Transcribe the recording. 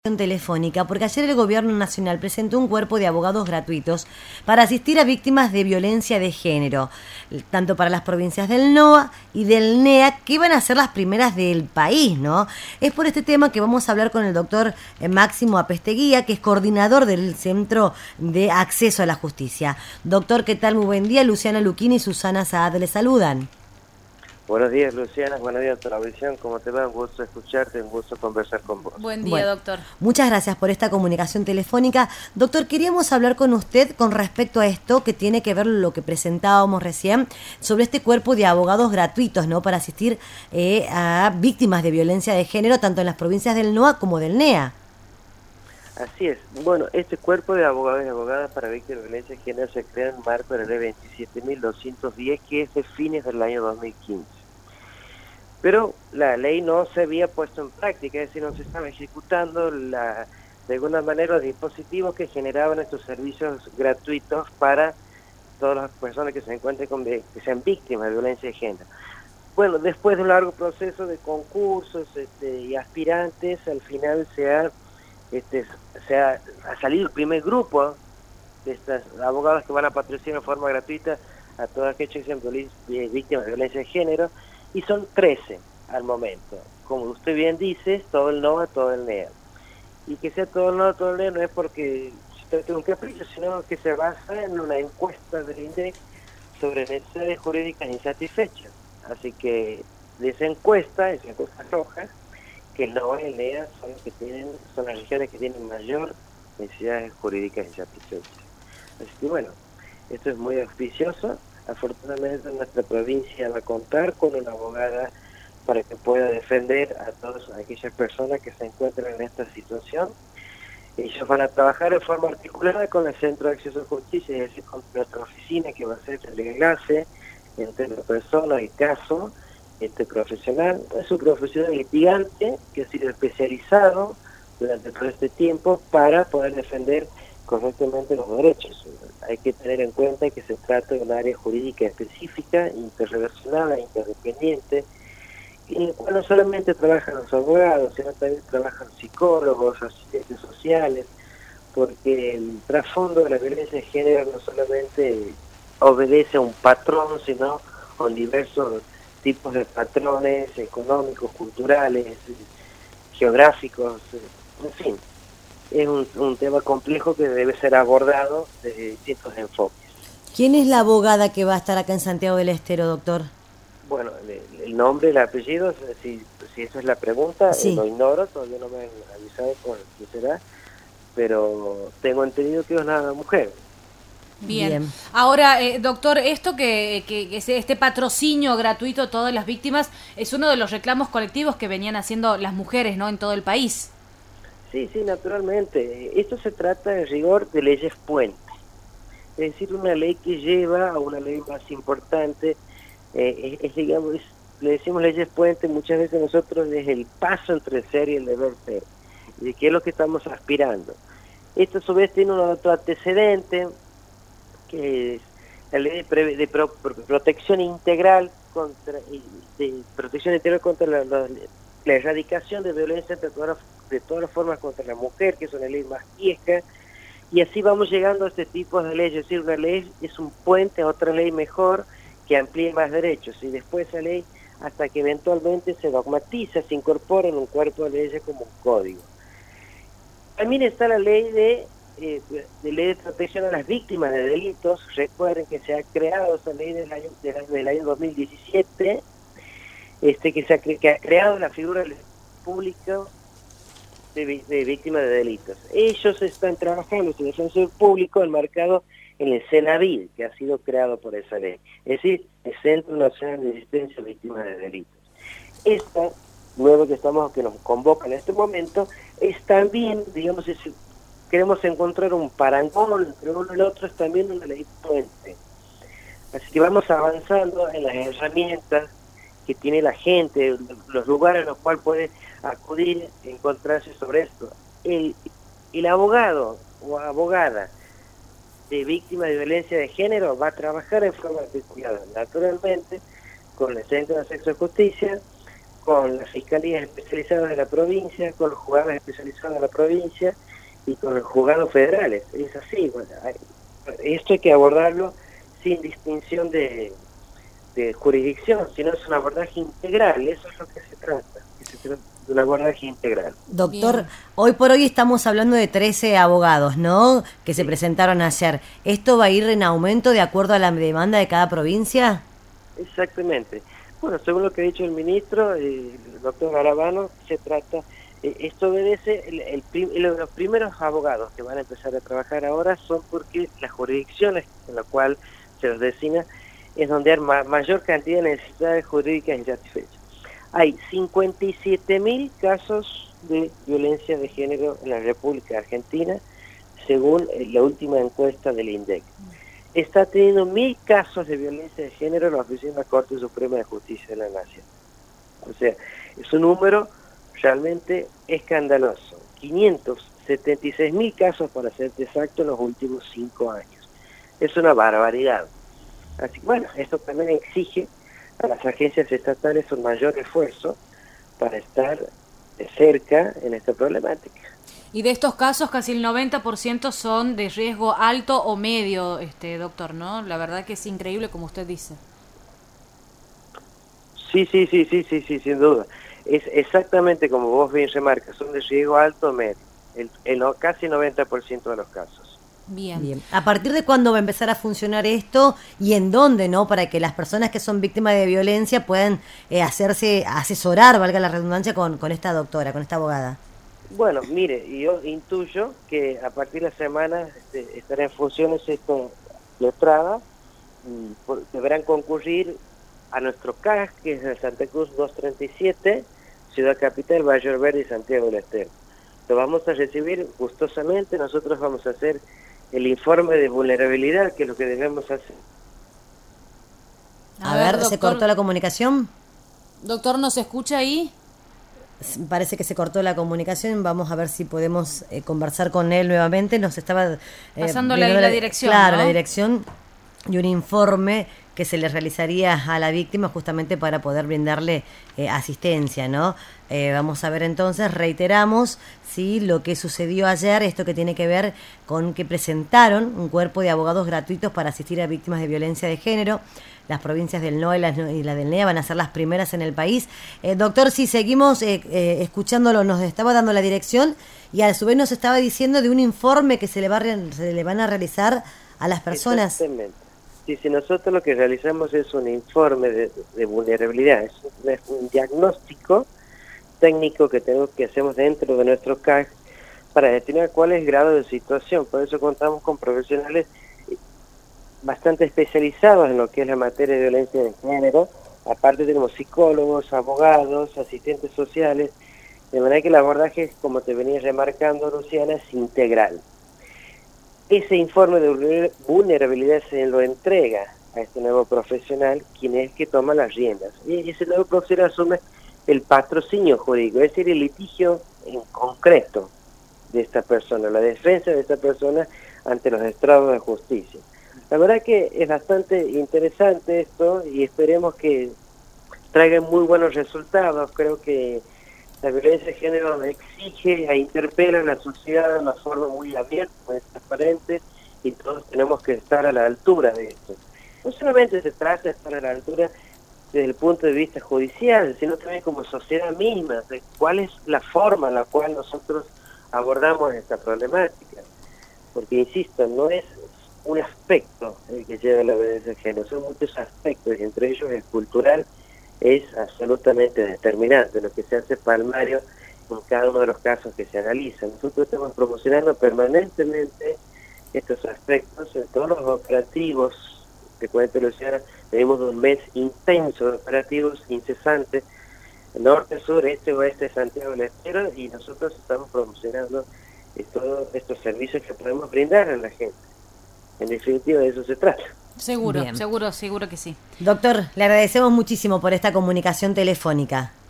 Telefónica, porque ayer el Gobierno Nacional presentó un cuerpo de abogados gratuitos para asistir a víctimas de violencia de género, tanto para las provincias del NOA y del NEA, que iban a ser las primeras del país, ¿no? Es por este tema que vamos a hablar con el doctor Máximo Apesteguía, que es coordinador del Centro de Acceso a la Justicia. Doctor, ¿qué tal? Muy buen día. Luciana Luquini y Susana Saad le saludan. Buenos días, Luciana. Buenos días a toda la audición. ¿Cómo te va? Un gusto escucharte, un gusto conversar con vos. Buen día, doctor. Muchas gracias por esta comunicación telefónica. Doctor, queríamos hablar con usted con respecto a esto que tiene que ver lo que presentábamos recién sobre este cuerpo de abogados gratuitos, ¿no? Para asistir a víctimas de violencia de género, tanto en las provincias del NOA como del NEA. Así es. Bueno, este cuerpo de abogados y abogadas para víctimas de violencia de género se crea en marco de la ley 27.210, que es de fines del año 2015. Pero la ley no se había puesto en práctica, es decir, no se estaba ejecutando de alguna manera los dispositivos que generaban estos servicios gratuitos para todas las personas que se encuentren que sean víctimas de violencia de género. Bueno, después de un largo proceso de concursos y aspirantes, al final ha salido el primer grupo de estas abogadas que van a patrocinar de forma gratuita a todas aquellas que sean víctimas de violencia de género, y son 13 al momento. Como usted bien dice, todo el NOA, todo el NEA. Y que sea todo el NOA, todo el NEA no es porque se tenga un capricho, sino que se basa en una encuesta del INDEC sobre necesidades jurídicas insatisfechas. Así que de esa encuesta roja, que el NOA y el NEA son las regiones que tienen mayor necesidades jurídicas insatisfechas. Así que bueno, esto es muy auspicioso. Afortunadamente nuestra provincia va a contar con una abogada para que pueda defender a todas aquellas personas que se encuentran en esta situación. Ellos van a trabajar de forma articulada con el Centro de Acceso a Justicia, es decir, con nuestra oficina, que va a ser el enlace entre la persona y el caso. Este profesional es un profesional litigante que ha sido especializado durante todo este tiempo para poder defender correctamente los derechos. Hay que tener en cuenta que se trata de un área jurídica específica, interrelacionada, interdependiente, en el cual no solamente trabajan los abogados, sino también trabajan psicólogos, asistentes sociales, porque el trasfondo de la violencia de género no solamente obedece a un patrón, sino a diversos tipos de patrones económicos, culturales, geográficos, en fin. Es un tema complejo que debe ser abordado desde distintos enfoques. ¿Quién es la abogada que va a estar acá en Santiago del Estero, doctor? Bueno, el nombre, el apellido, si esa es la pregunta, sí. Lo ignoro, todavía no me han avisado con qué será, pero tengo entendido que es una mujer. Bien. Ahora, doctor, esto que este patrocinio gratuito a todas las víctimas es uno de los reclamos colectivos que venían haciendo las mujeres, ¿no?, en todo el país. Sí, naturalmente. Esto se trata en rigor de leyes puentes. Es decir, una ley que lleva a una ley más importante, digamos, le decimos leyes puentes, muchas veces nosotros es el paso entre el ser y el deber ser, de qué es lo que estamos aspirando. Esto a su vez tiene un otro antecedente, que es la ley de protección integral contra la erradicación de violencia de todas las formas contra la mujer, que es una ley más vieja, y así vamos llegando a este tipo de leyes. Es decir, una ley es un puente a otra ley mejor que amplíe más derechos, y después esa ley, hasta que eventualmente se dogmatiza, se incorpora en un cuerpo de leyes como un código. También está la ley de protección a las víctimas de delitos. Recuerden que se ha creado esa ley del año 2017, que ha creado la figura del público de víctimas de delitos. Ellos están trabajando, su defensor público enmarcado en el CENAVID, que ha sido creado por esa ley, es decir, el Centro Nacional de Asistencia a Víctimas de Delitos. Esta nuevo que nos convoca en este momento es también, digamos, si queremos encontrar un parangón entre uno y el otro, es también una ley puente. Así que vamos avanzando en las herramientas que tiene la gente, los lugares a los cuales puede acudir, encontrarse sobre esto. El abogado o abogada de víctima de violencia de género va a trabajar en forma articulada, naturalmente, con el Centro de Acceso a Justicia, con las fiscalías especializadas de la provincia, con los juzgados especializados de la provincia y con los juzgados federales. Es así, bueno, esto hay que abordarlo sin distinción de jurisdicción, sino es un abordaje integral, eso es lo que se trata de un abordaje integral. Doctor, Bien. hoy por hoy estamos hablando de 13 abogados, ¿no?, que se presentaron ayer. ¿Esto va a ir en aumento de acuerdo a la demanda de cada provincia? Exactamente. Bueno, según lo que ha dicho el ministro, el doctor Garabano, se trata, esto obedece, los primeros abogados que van a empezar a trabajar ahora son porque las jurisdicciones en las cuales se los designa es donde hay mayor cantidad de necesidades jurídicas insatisfechas. Hay 57.000 casos de violencia de género en la República Argentina, según la última encuesta del INDEC. Está teniendo 1.000 casos de violencia de género en la Oficina de la Corte Suprema de Justicia de la Nación. O sea, es un número realmente escandaloso. 576.000 casos, para ser exacto, en los últimos 5 años. Es una barbaridad. Así que bueno, esto también exige a las agencias estatales un mayor esfuerzo para estar de cerca en esta problemática. Y de estos casos, casi el 90% son de riesgo alto o medio, doctor, ¿no? La verdad que es increíble, como usted dice. Sí, sin duda. Es exactamente como vos bien remarcas, son de riesgo alto o medio, casi 90% de los casos. Bien. ¿A partir de cuándo va a empezar a funcionar esto y en dónde, no, para que las personas que son víctimas de violencia puedan asesorar, valga la redundancia, con esta doctora, con esta abogada? Bueno, mire, yo intuyo que a partir de la semana estará en funciones esto letrada, deberán concurrir a nuestro CAS, que es el Santa Cruz 237, Ciudad Capital, Valle Verde y Santiago del Estero. Lo vamos a recibir gustosamente, nosotros vamos a hacer el informe de vulnerabilidad, que es lo que debemos hacer. A ver, doctor, ¿se cortó la comunicación? Doctor, ¿nos escucha ahí? Parece que se cortó la comunicación, vamos a ver si podemos conversar con él nuevamente. Nos estaba pasándole la dirección, claro, ¿no? La dirección y un informe que se le realizaría a la víctima justamente para poder brindarle asistencia, ¿no? Vamos a ver entonces, reiteramos, sí, lo que sucedió ayer, esto que tiene que ver con que presentaron un cuerpo de abogados gratuitos para asistir a víctimas de violencia de género. Las provincias del NOA y la del NEA van a ser las primeras en el país. Doctor, si seguimos escuchándolo, nos estaba dando la dirección y a su vez nos estaba diciendo de un informe que se le van a realizar a las personas. Exactamente. Sí, si nosotros lo que realizamos es un informe de vulnerabilidad, es un diagnóstico técnico que hacemos dentro de nuestro CAG para determinar cuál es el grado de situación. Por eso contamos con profesionales bastante especializados en lo que es la materia de violencia de género. Aparte tenemos psicólogos, abogados, asistentes sociales, de manera que el abordaje, como te venía remarcando, Luciana, es integral. Ese informe de vulnerabilidad se lo entrega a este nuevo profesional, quien es el que toma las riendas. Y ese nuevo profesional asume el patrocinio jurídico, es decir, el litigio en concreto de esta persona, la defensa de esta persona ante los estrados de justicia. La verdad que es bastante interesante esto y esperemos que traiga muy buenos resultados. Creo que la violencia de género exige e interpela a la sociedad de una forma muy abierta, muy transparente, y todos tenemos que estar a la altura de esto. No solamente se trata de estar a la altura desde el punto de vista judicial, sino también como sociedad misma, de cuál es la forma en la cual nosotros abordamos esta problemática. Porque, insisto, no es un aspecto el que lleva la violencia de género, son muchos aspectos, y entre ellos el cultural es absolutamente determinante, lo que se hace palmario en cada uno de los casos que se analizan. Nosotros estamos promocionando permanentemente estos aspectos en todos los operativos. Te cuento, Luciana, tenemos un mes intenso de operativos incesantes, norte, sur, este, oeste de Santiago del Estero, y nosotros estamos promocionando todos estos servicios que podemos brindar a la gente. En definitiva, de eso se trata. Seguro, Bien. seguro que sí. Doctor, le agradecemos muchísimo por esta comunicación telefónica.